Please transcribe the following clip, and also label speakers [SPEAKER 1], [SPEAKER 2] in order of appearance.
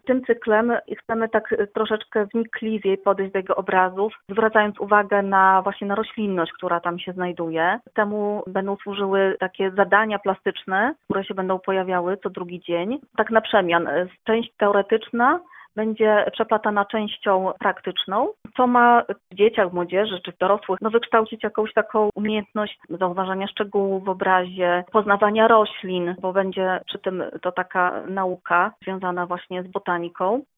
[SPEAKER 1] Tym cyklem chcemy tak troszeczkę wnikliwiej podejść do jego obrazów, zwracając uwagę właśnie na roślinność, która tam się znajduje. Temu będą służyły takie zadania plastyczne, które się będą pojawiały co drugi dzień. Tak na przemian. Część teoretyczna będzie przeplatana częścią praktyczną, co ma w dzieciach, w młodzieży czy w dorosłych wykształcić jakąś taką umiejętność zauważania szczegółów w obrazie, poznawania roślin, bo będzie przy tym to taka nauka związana właśnie z botaniką.